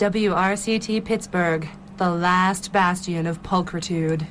WRCT Pittsburgh, the last bastion of pulchritude.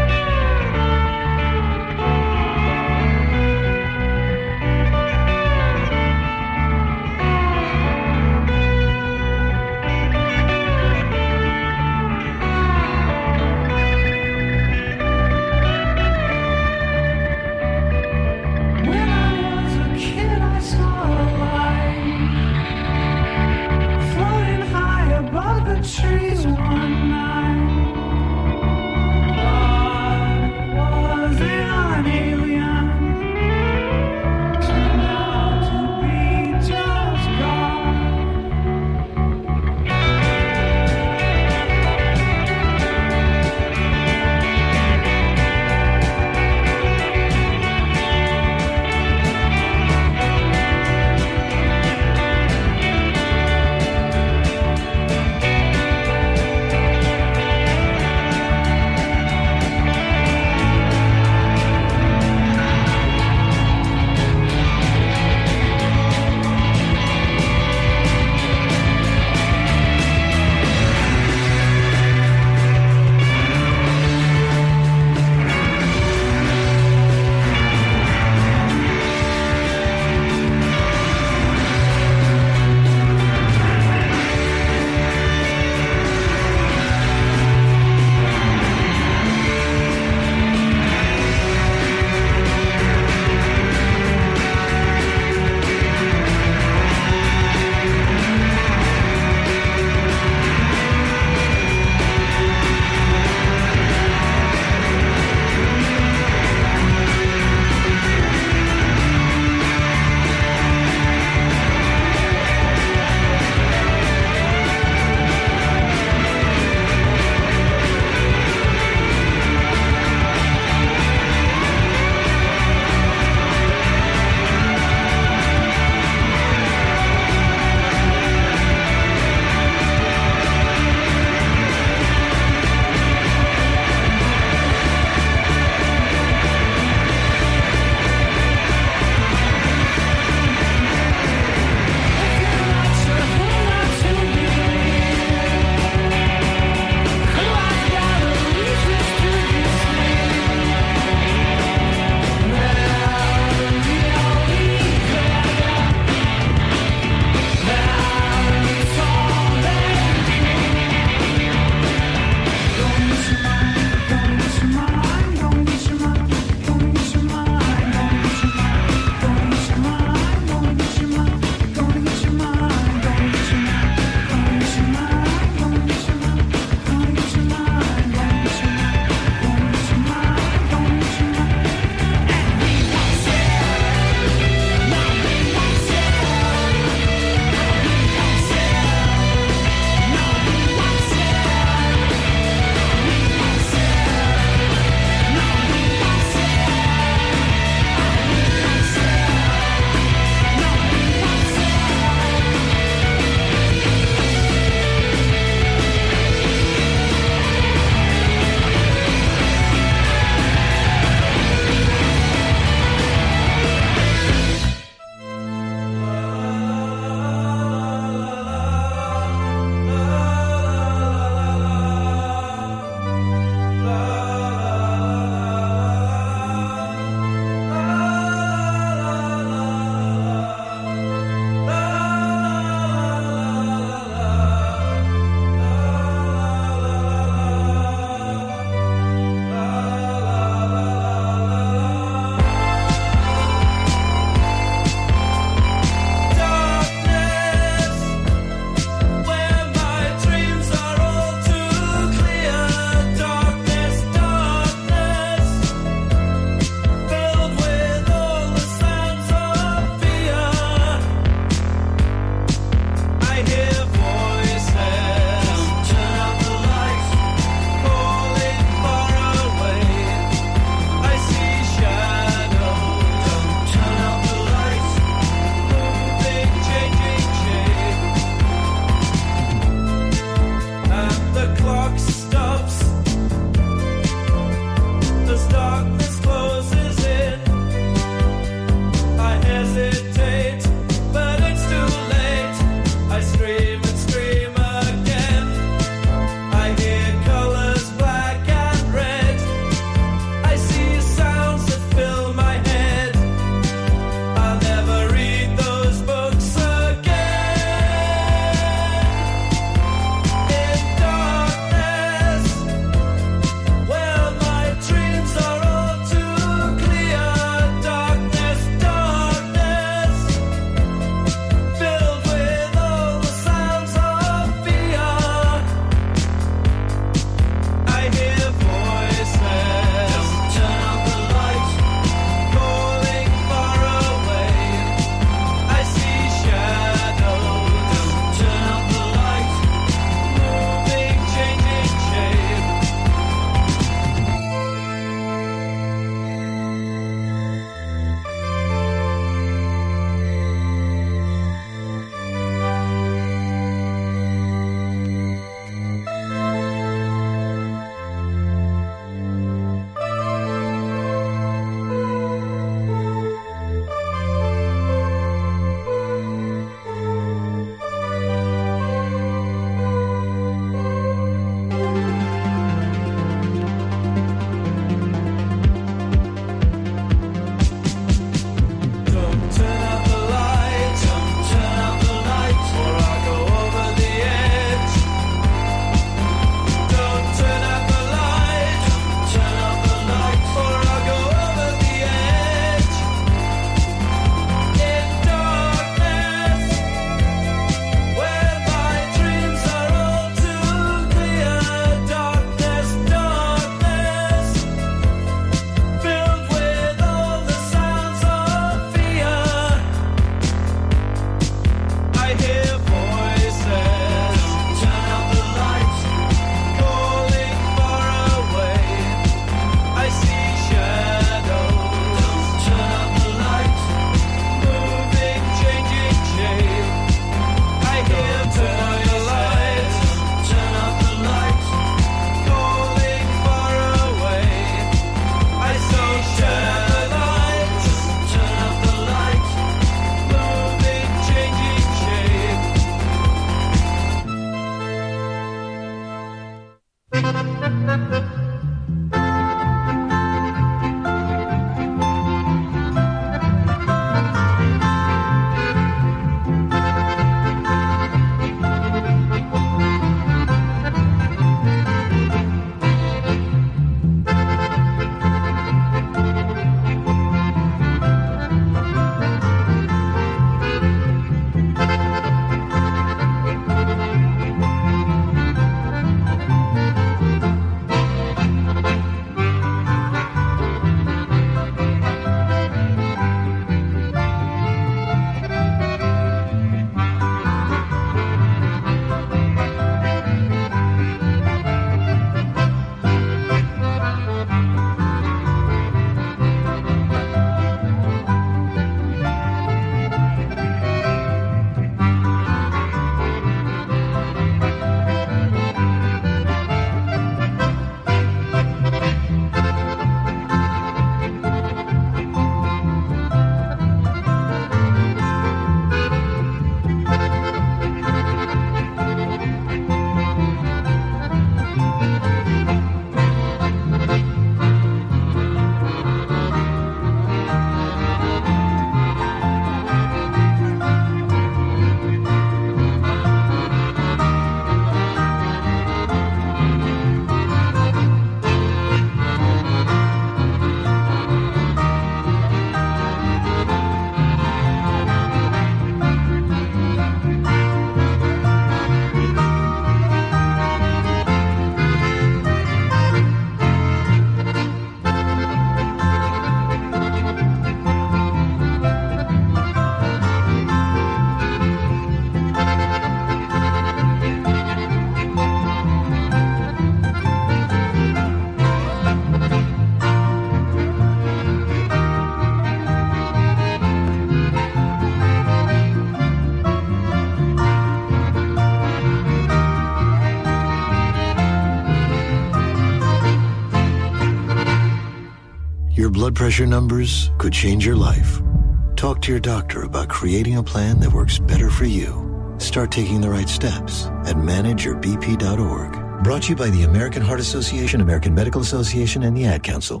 Your blood pressure numbers could change your life. Talk to your doctor about creating a plan that works better for you. Start taking the right steps at manageyourbp.org. Brought to you by the American Heart Association, American Medical Association, and the Ad Council.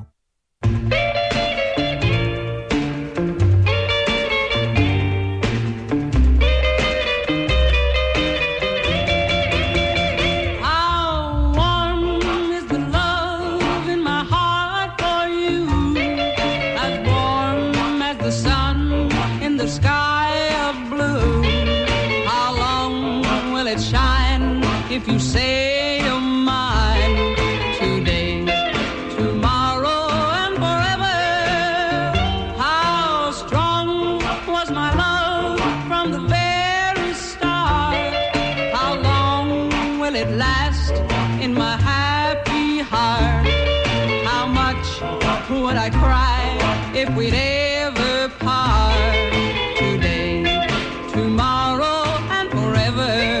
If you say you're mine today, tomorrow, and forever, how strong was my love from the very start? How long will it last in my happy heart? How much would I cry if we'd ever part? Today, tomorrow, and forever.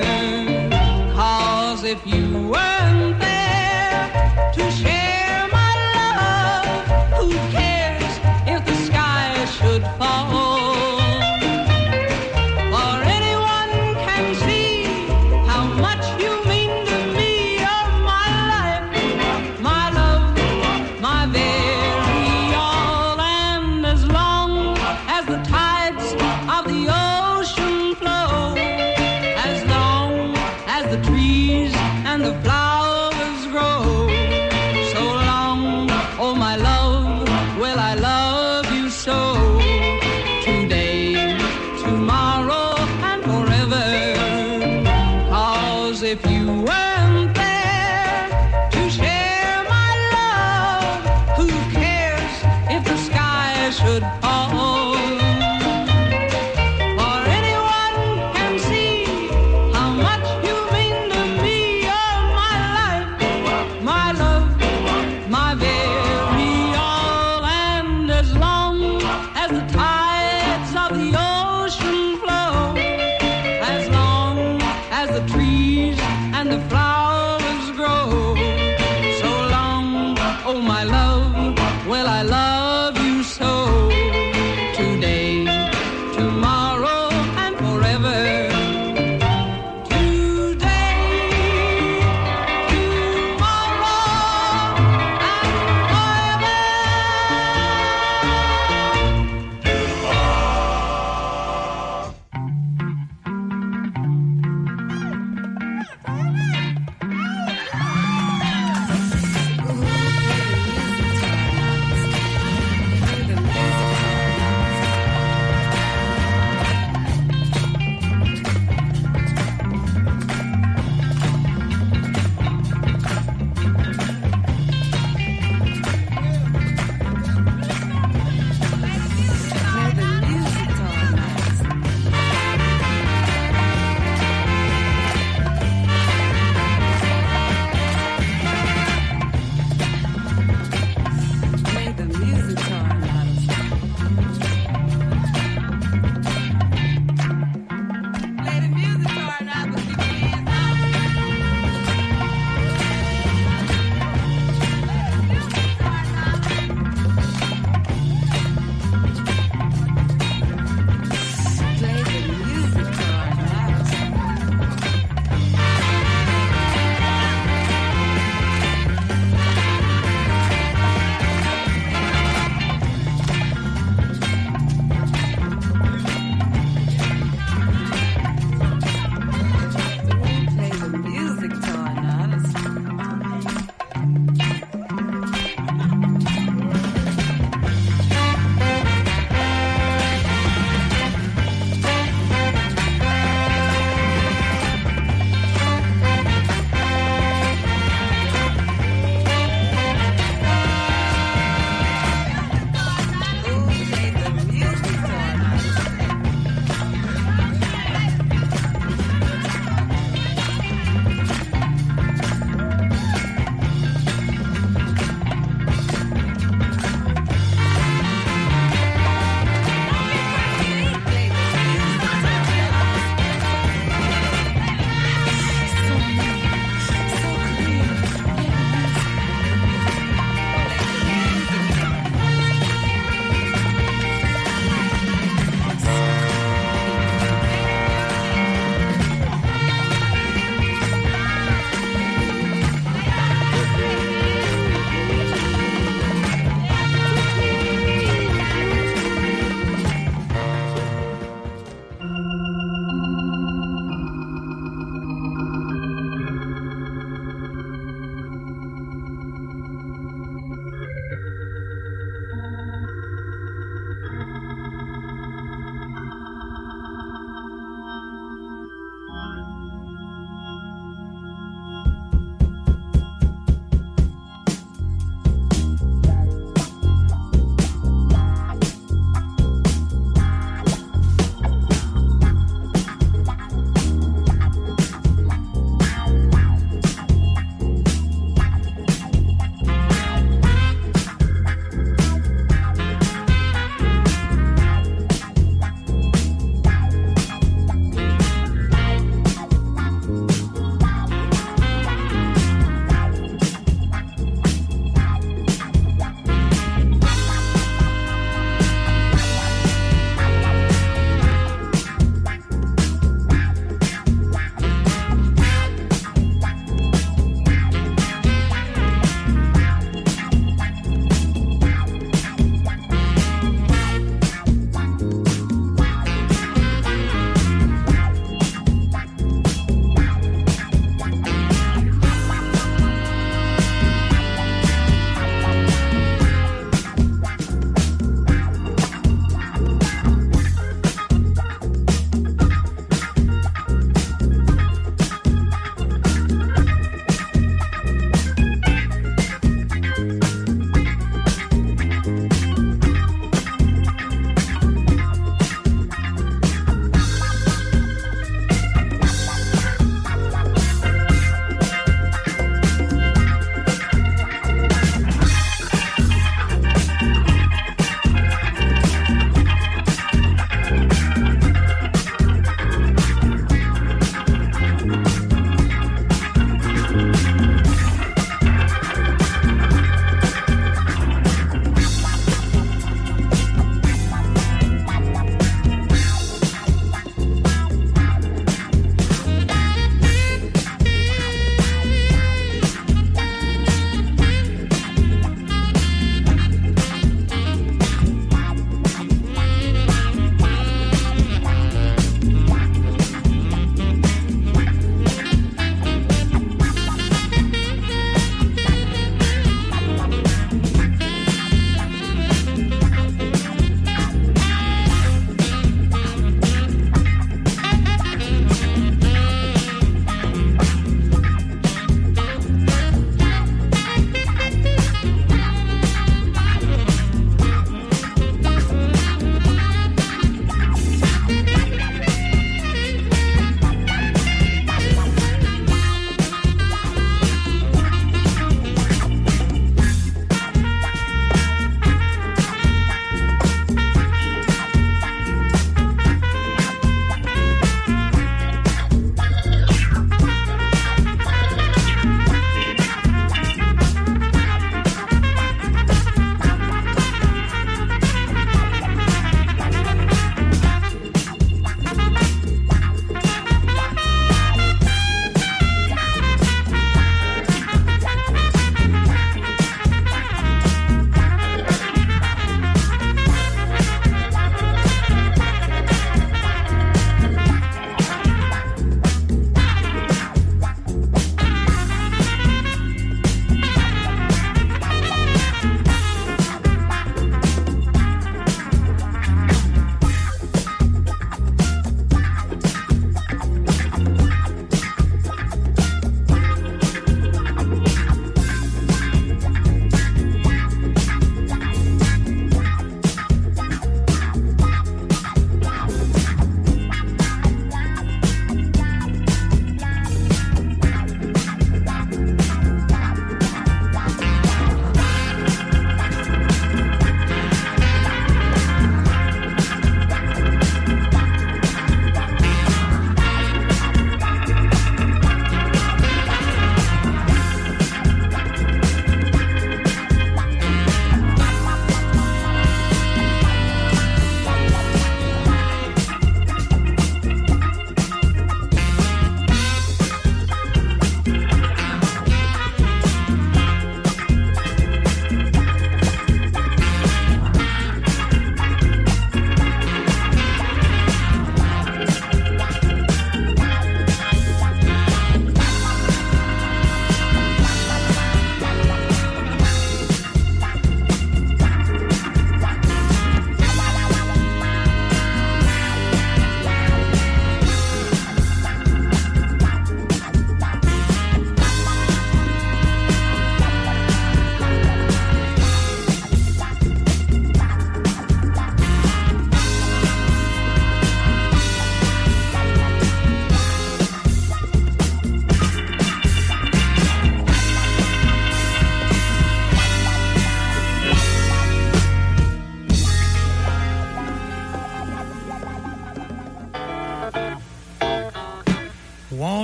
If you weren't there to share my love, who cares if the sky should fall? For anyone can see how much you mean to me. You're my life, my love, my very all. And as long as the tides of the ocean flow, as long as the trees and the flowers grow, so long, oh my love, will I love you so. Today, tomorrow, and forever. 'Cause if you weren't there to share my love, who cares if the sky should fall?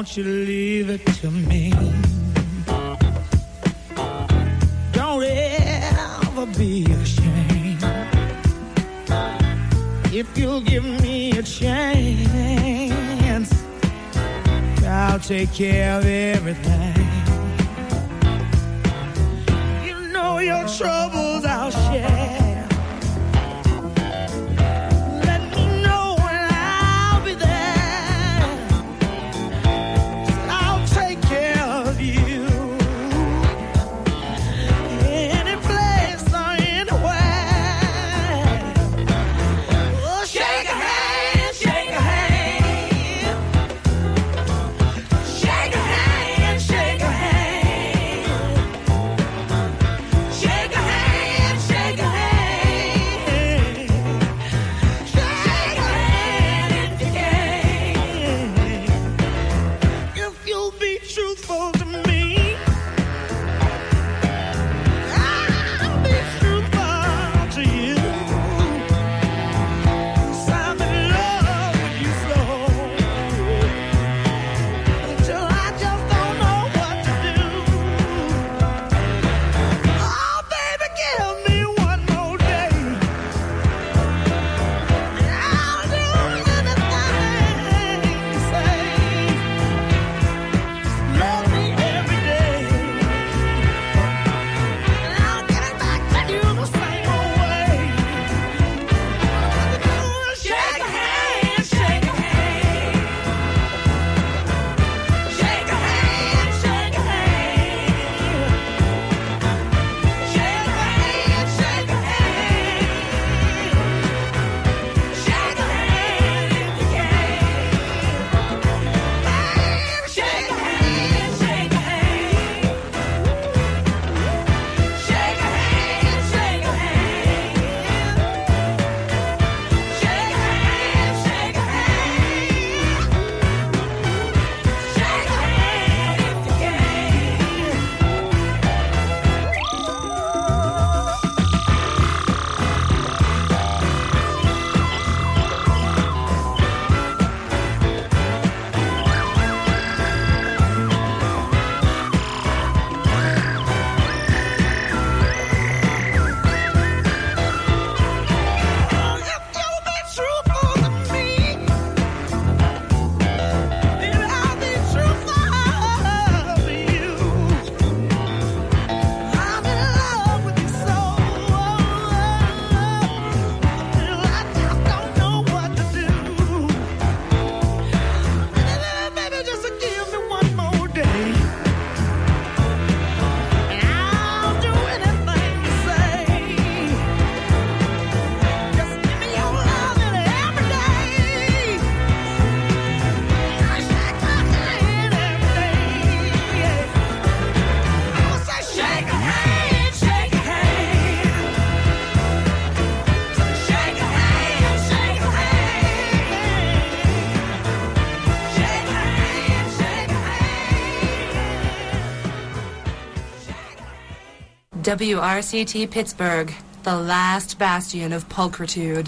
won't you leave it to me? Don't ever be ashamed. If you'll give me a chance, I'll take care of everything. You know your troubles I'll share. WRCT Pittsburgh, the last bastion of pulchritude.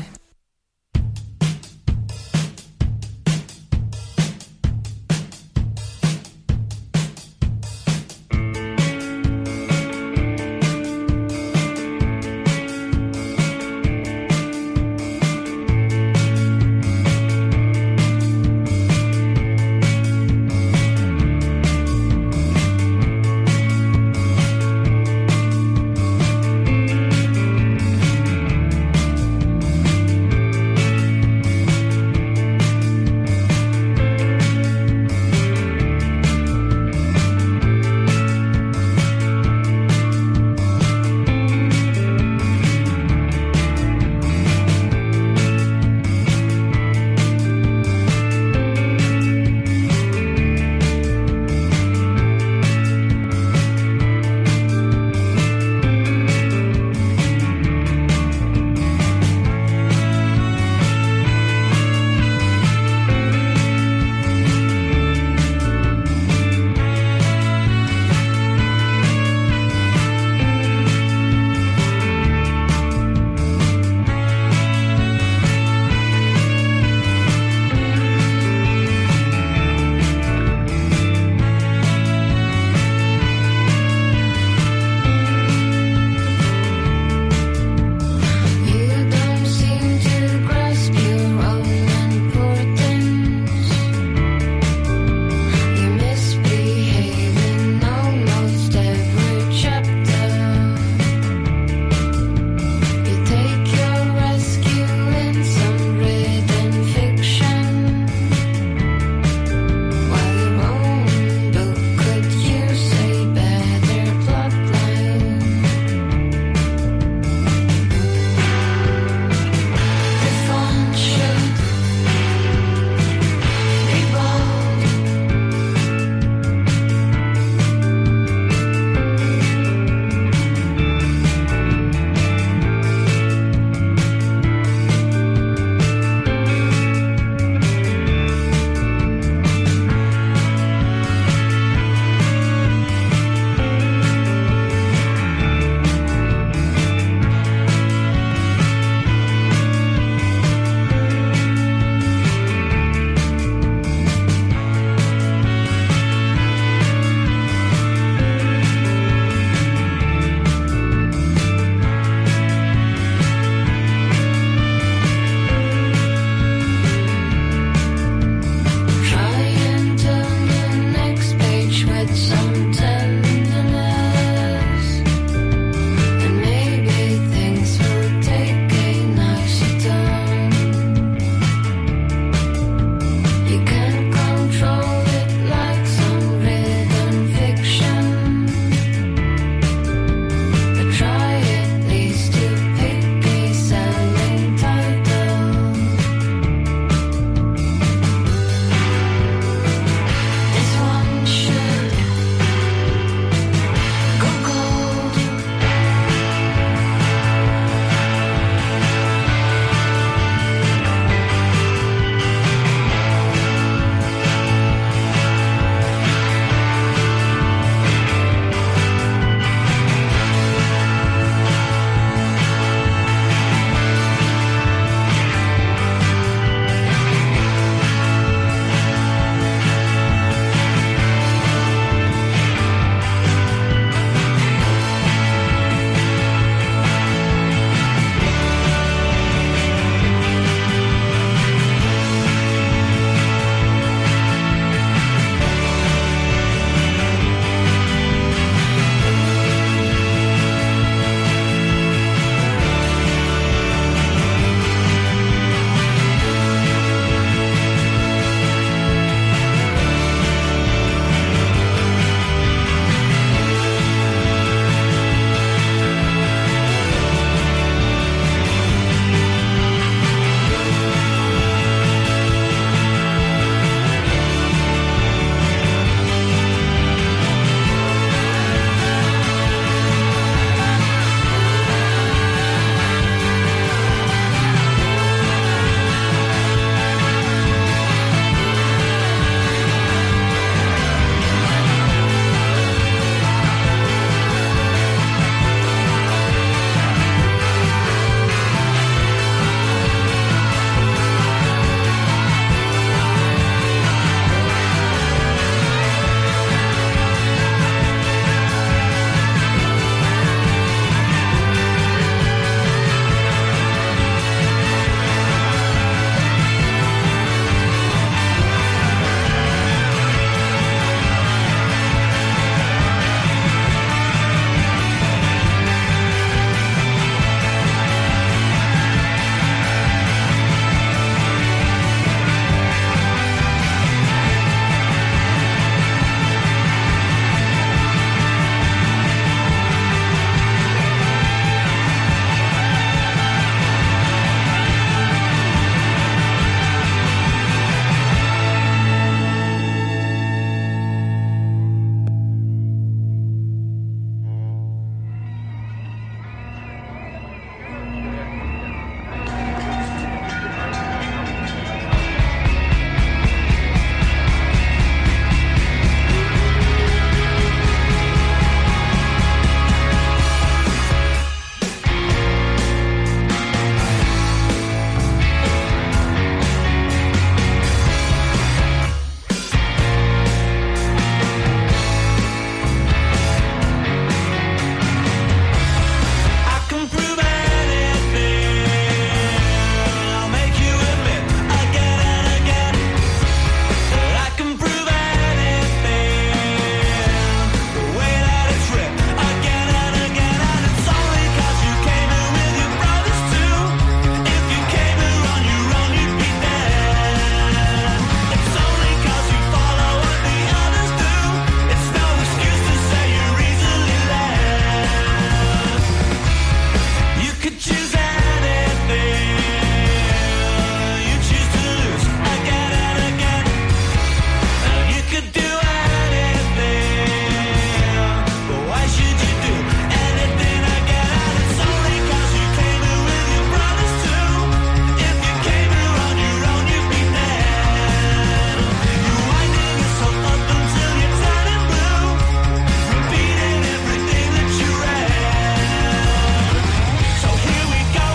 choose anything. You choose to lose again and again. And you could do anything. But why should you do anything again? And it's only 'cause you came here with your brothers too. If you came here on your own, you'd be dead. You're winding yourself up until you're turning blue, repeating everything that you read. So here we go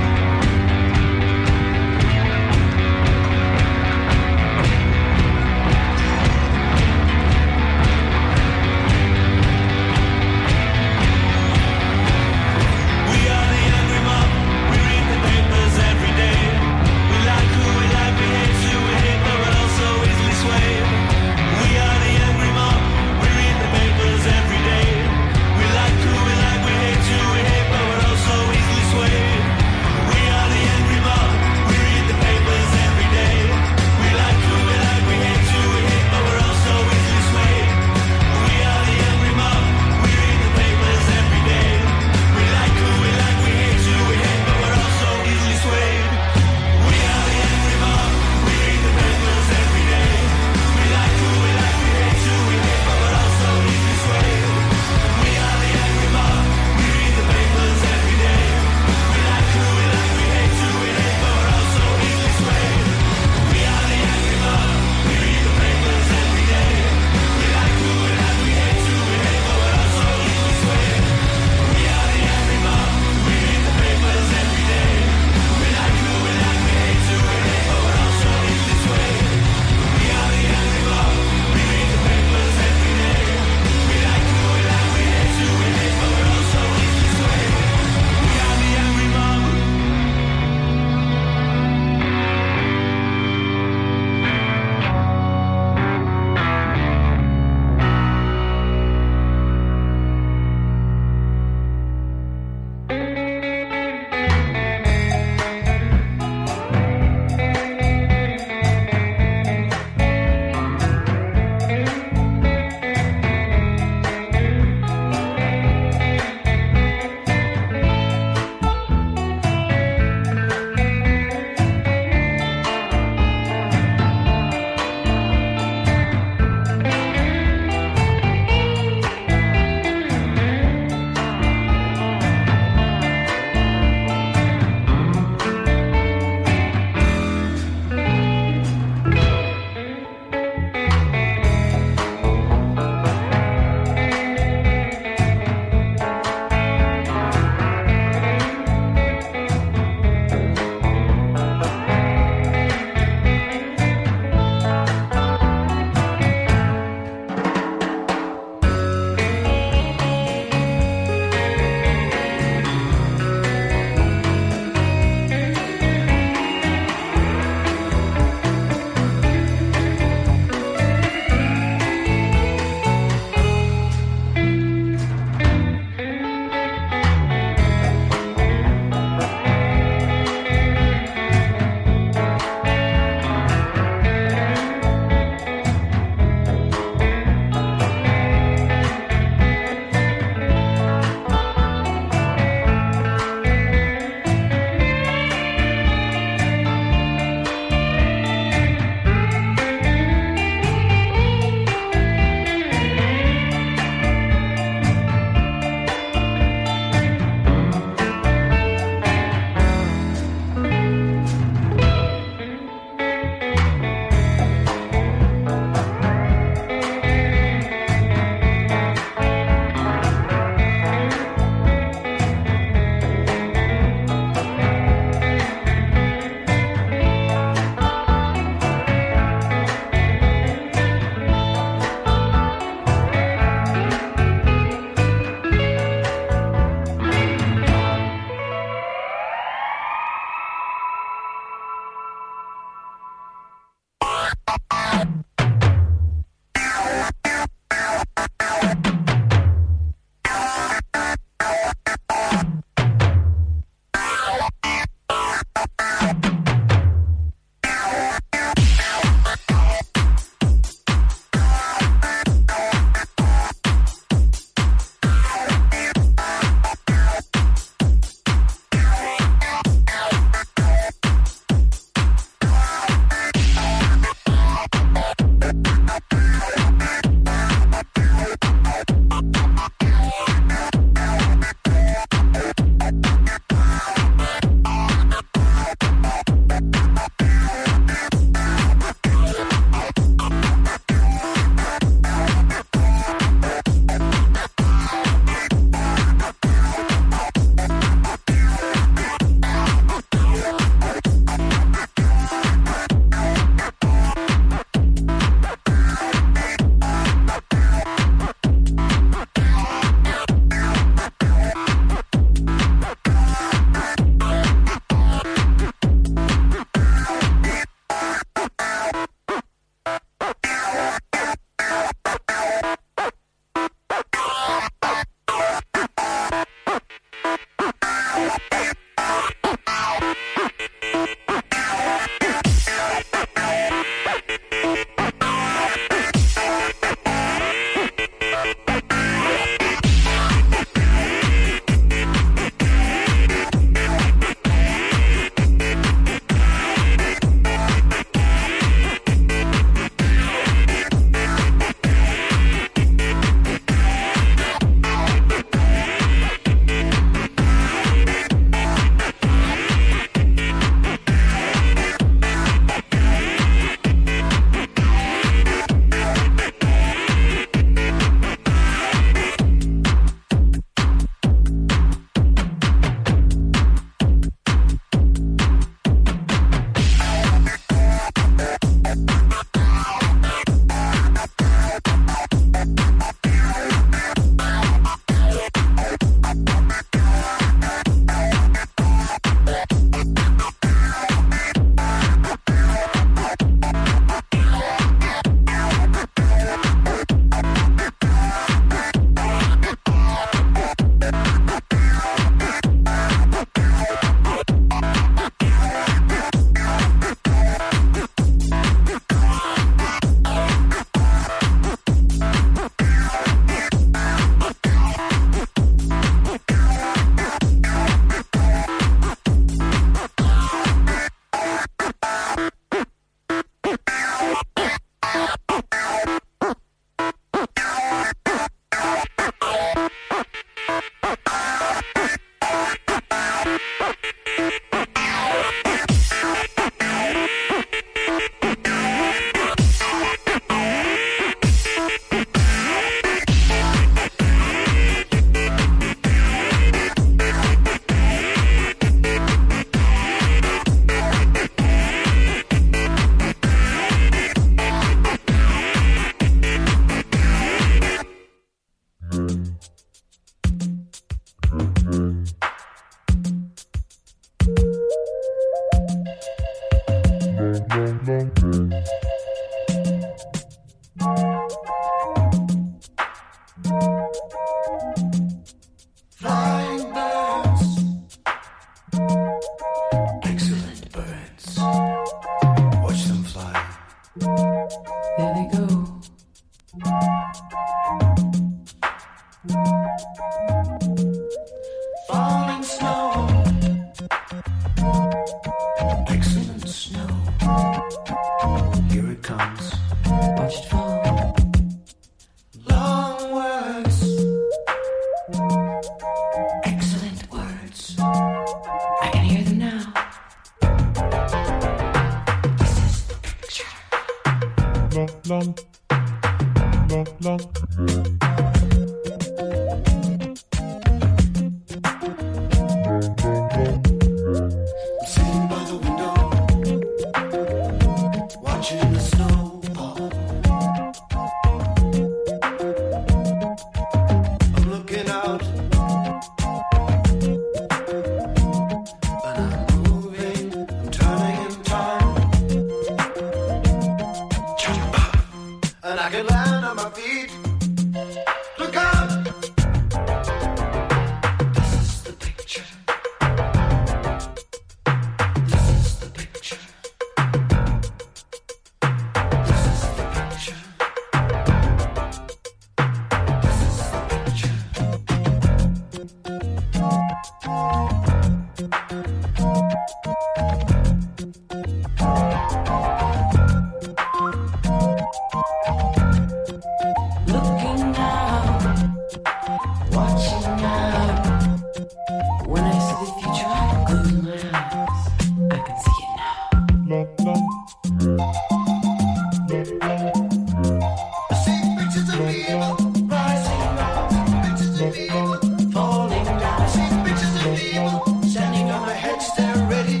falling down. I see pictures of people standing on their heads, they're ready.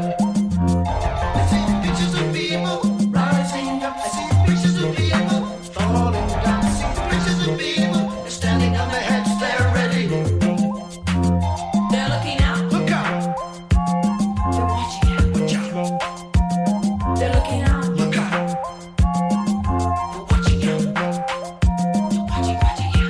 I see pictures of people rising up. I see pictures of people falling down. I see pictures of people standing on their heads, they're ready. They're looking out. Look out! They're watching out. Watch out! They're looking out. Look out! They're watching out. They're watching out.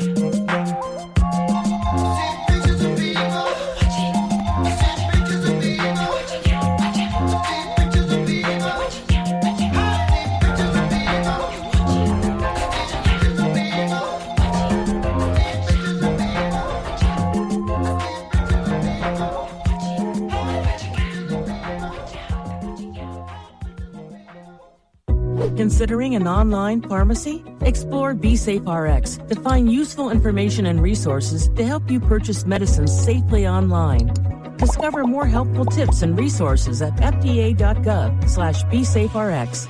I see pictures of people. Watching. I see pictures of people. Watching out. Watching out. I see pictures of people. Watching out. Watching I out. see pictures of people. Watching. Pictures of people. Considering an online pharmacy? Explore BeSafeRx to find useful information and resources to help you purchase medicines safely online. Discover more helpful tips and resources at fda.gov/BeSafeRx.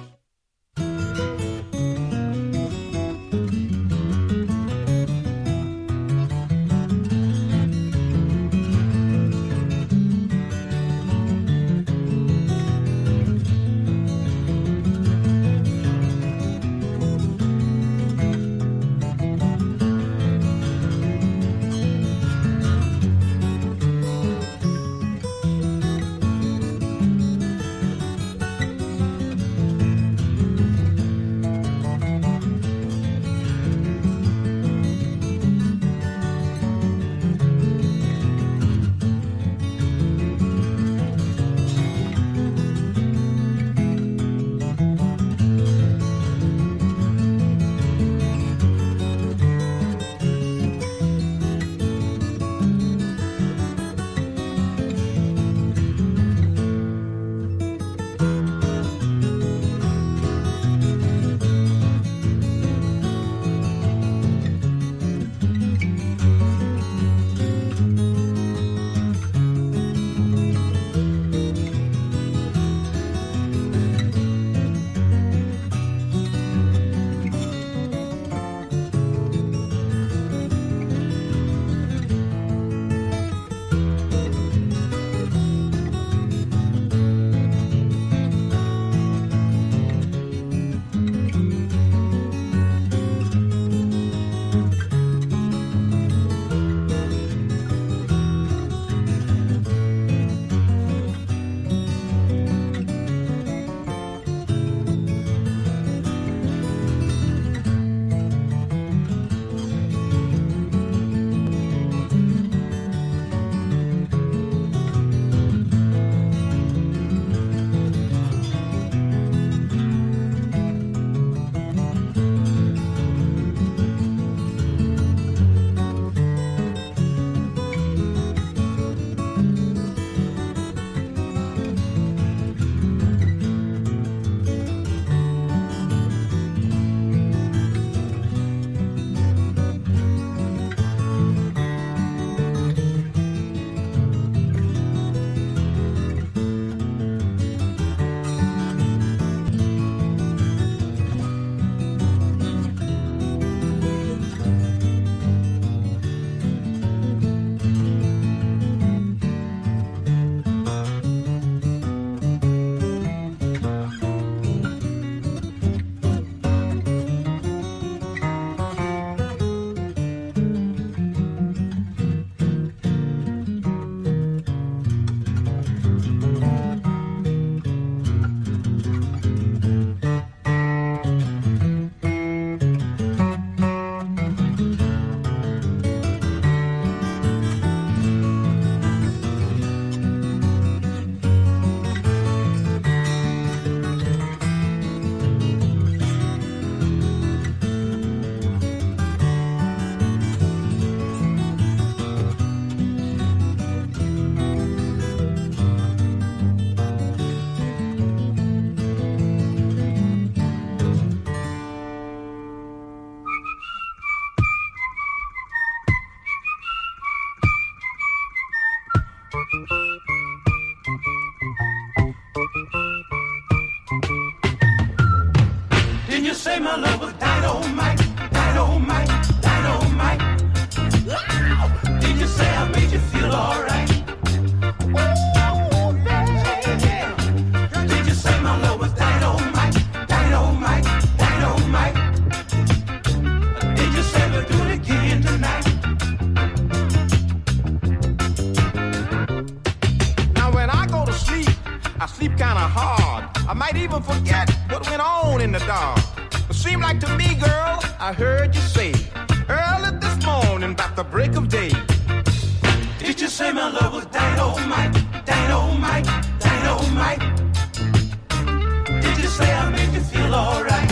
might even forget what went on in the dark. But seemed like to me, girl, I heard you say early this morning about the break of day. Did you say my love was dynamite, dynamite, dynamite? Did you say I made you feel alright?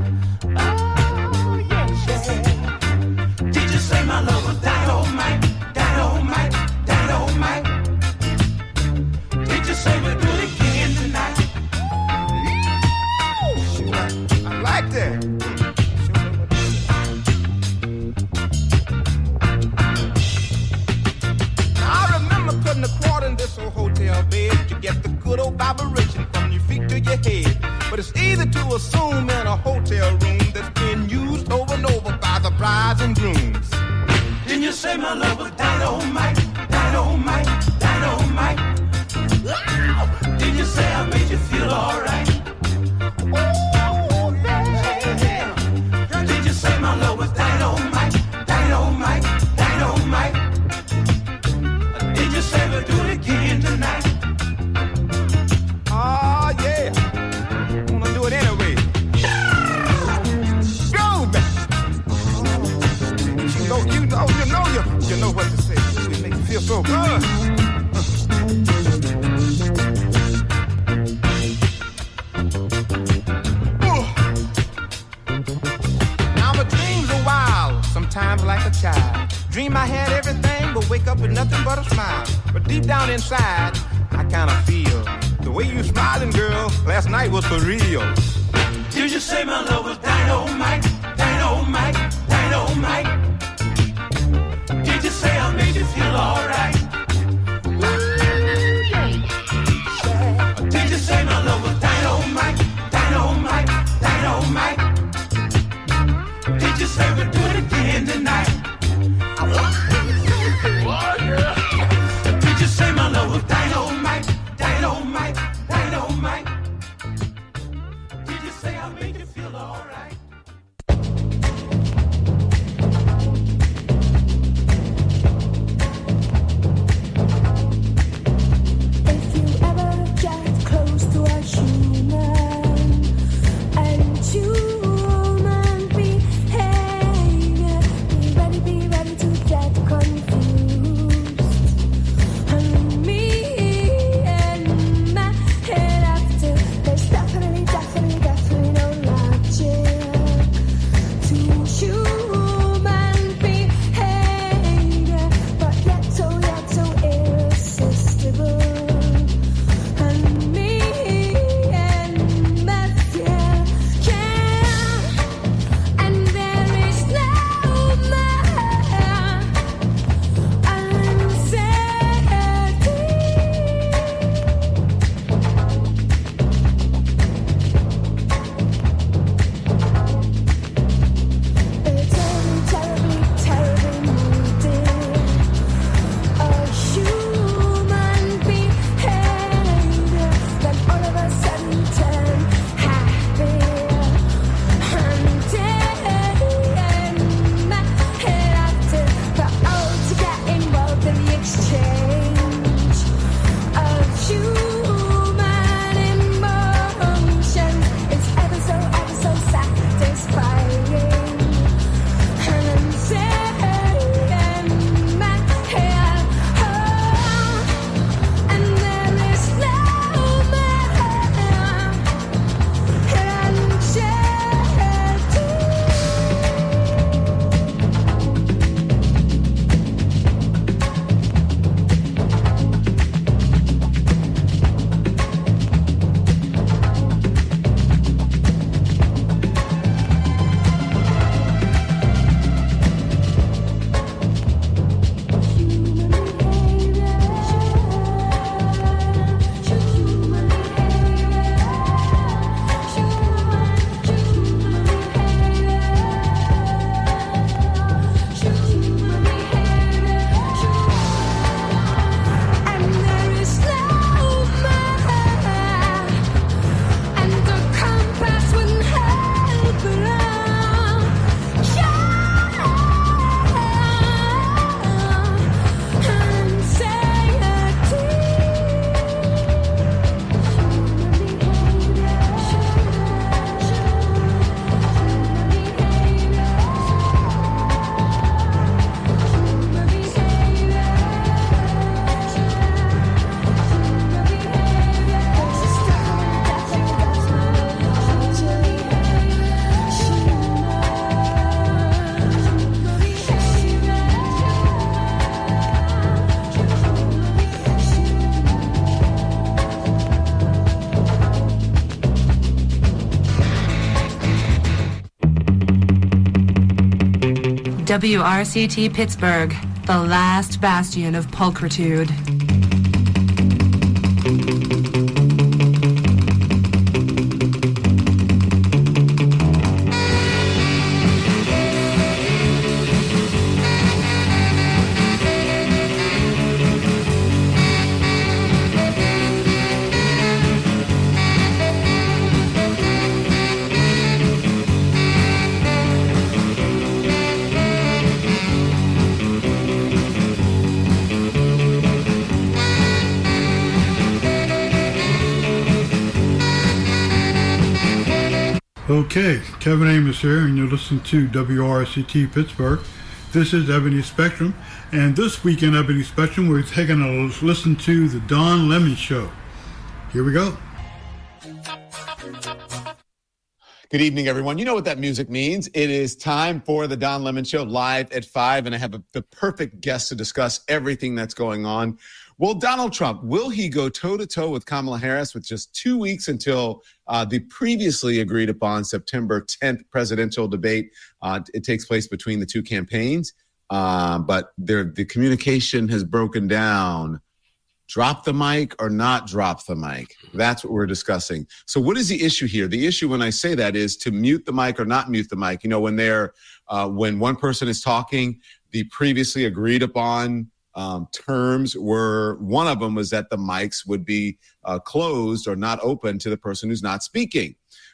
Oh, yes, yeah. Did you say my love was dynamite, dynamite, dynamite? Did you say we'll do it again tonight? I like that. Putting a quarter in this old hotel bed to get the good old vibration from your feet to your head. But it's easy to assume in a hotel room that's being used over and over by the brides and grooms. Didn't you say my love was dynamite, dynamite, dynamite? Did you say I made you feel alright? Oh, yeah. Did you say my love was dynamite, dynamite, dynamite? Did you say we'll do it again tonight? Oh, yeah. Wanna do it anyway. Go, baby. You know what to say. It makes you feel so good. Now my dreams are wild, sometimes like a child. Dream I had everything, but wake up with nothing but a smile. But deep down inside, I kinda feel the way you smiling, girl, last night was for real. Did you say my love was dynamite, dynamite, dynamite? Did you say I made you feel alright? Did you say my love was dynamite, dynamite, dynamite? Did you say we'll do it again tonight? Did you say my love was dynamite, dynamite, dynamite? Did you say I made you feel alright? WRCT Pittsburgh, the last bastion of pulchritude. Okay, Kevin Amos here, and you're listening to WRCT Pittsburgh. This is Ebony Spectrum, and this week in Ebony Spectrum, we're taking a listen to the Don Lemon Show. Here we go. Good evening, everyone. You know what that music means. It is time for the Don Lemon Show live at 5, and I have the perfect guest to discuss everything that's going on. Well, Donald Trump, will he go toe-to-toe with Kamala Harris with just 2 weeks until the previously agreed upon September 10th presidential debate? It takes place between the two campaigns, but the communication has broken down. Drop the mic or not drop the mic? That's what we're discussing. So what is the issue here? The issue when I say that is to mute the mic or not mute the mic. You know, when one person is talking, the previously agreed upon terms were, one of them was that the mics would be closed or not open to the person who's not speaking.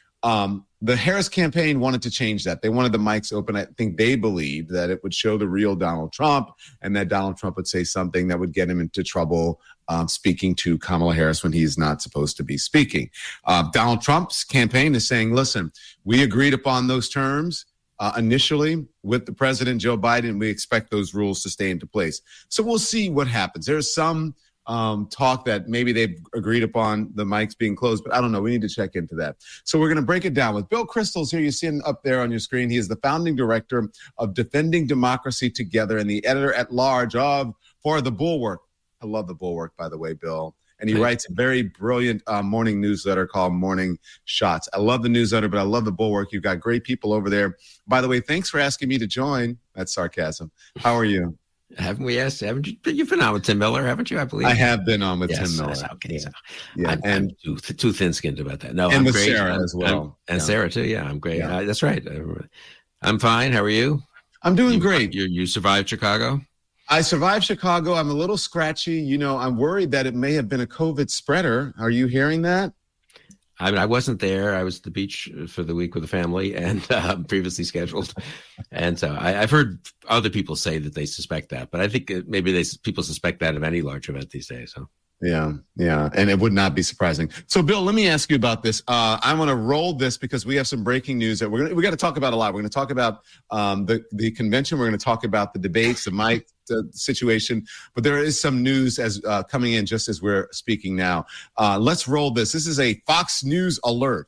The Harris campaign wanted to change that. They wanted the mics open. I think they believed that it would show the real Donald Trump and that Donald Trump would say something that would get him into trouble speaking to Kamala Harris when he's not supposed to be speaking. Donald Trump's campaign is saying, listen, we agreed upon those terms initially with the president, Joe Biden. We expect those rules to stay into place. So we'll see what happens. There's some talk that maybe they've agreed upon the mics being closed, but I don't know. We need to check into that. So we're going to break it down with Bill Kristol's here. You see him up there on your screen. He is the founding director of Defending Democracy Together and the editor-at-large for The Bulwark. I love The Bulwark, by the way, Bill. And he writes a very brilliant morning newsletter called Morning Shots. I love the newsletter, but I love The Bulwark. You've got great people over there. By the way, thanks for asking me to join. That's sarcasm. How are you? Haven't we asked? Haven't you? You've been on with Tim Miller, haven't you? I believe I have been on with Tim Miller. Okay, yeah. so Yeah, I'm too thin-skinned about that. No, and I'm with great. Sarah as well, and Sarah too. Yeah, I'm great. Yeah. That's right. I'm fine. How are you? I'm doing great. You survived Chicago? I survived Chicago. I'm a little scratchy. You know, I'm worried that it may have been a COVID spreader. Are you hearing that? I mean, I wasn't there. I was at the beach for the week with the family and previously scheduled. And so I've heard other people say that they suspect that, but I think maybe people suspect that of any large event these days. So. Yeah. And it would not be surprising. So, Bill, let me ask you about this. I want to roll this because we have some breaking news that we got to talk about a lot. We're going to talk about the convention. We're going to talk about the debates, the mic situation. But there is some news as coming in just as we're speaking now. Let's roll this. This is a Fox News alert.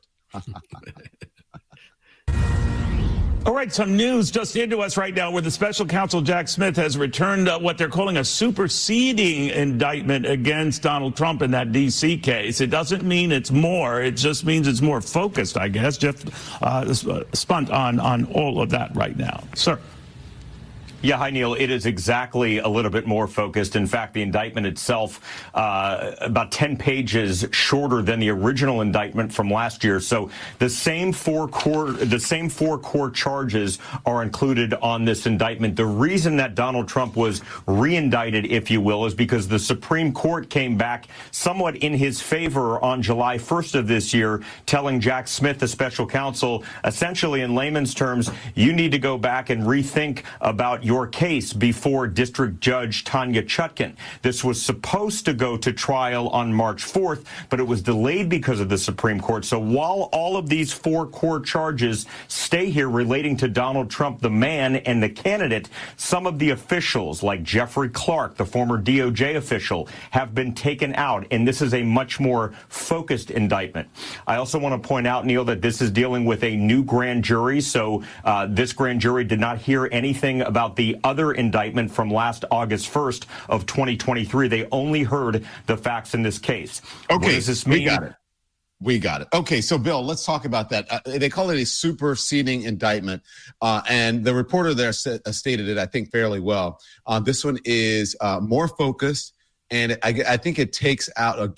All right, some news just into us right now where the special counsel Jack Smith has returned what they're calling a superseding indictment against Donald Trump in that D.C. case. It doesn't mean it's more. It just means it's more focused, I guess. Jeff Spunt on all of that right now. Sir. Yeah, hi, Neil. It is exactly a little bit more focused. In fact, the indictment itself, about 10 pages shorter than the original indictment from last year. So the same four core charges are included on this indictment. The reason that Donald Trump was re-indicted, if you will, is because the Supreme Court came back somewhat in his favor on July 1st of this year, telling Jack Smith, the special counsel, essentially in layman's terms, you need to go back and rethink about your case before District Judge Tanya Chutkan. This was supposed to go to trial on March 4th, but it was delayed because of the Supreme Court. So while all of these four core charges stay here relating to Donald Trump, the man and the candidate, some of the officials, like Jeffrey Clark, the former DOJ official, have been taken out, and this is a much more focused indictment. I also want to point out, Neil, that this is dealing with a new grand jury, so this grand jury did not hear anything about the other indictment from last August 1st of 2023. They only heard the facts in this case. Okay, what does this mean? We got it. We got it. Okay, so Bill, let's talk about that. They call it a superseding indictment, and the reporter there stated it, I think, fairly well. This one is more focused, and I think it takes out